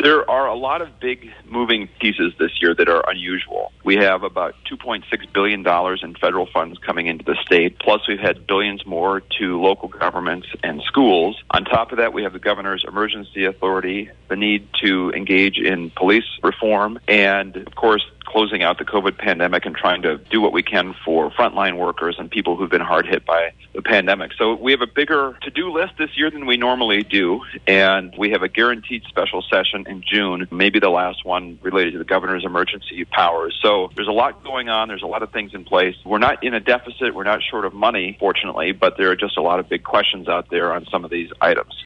There are a lot of big moving pieces this year that are unusual. We have about $2.6 billion in federal funds coming into the state, plus we've had billions more to local governments and schools. On top of that, we have the governor's emergency authority, the need to engage in police reform, and, of course, closing out the COVID pandemic and trying to do what we can for frontline workers and people who've been hard hit by the pandemic. So we have a bigger to-do list this year than we normally do, and we have a guaranteed special session in June, maybe the last one related to the governor's emergency powers. So there's a lot going on. There's a lot of things in place. We're not in a deficit. We're not short of money, fortunately, but there are just a lot of big questions out there on some of these items.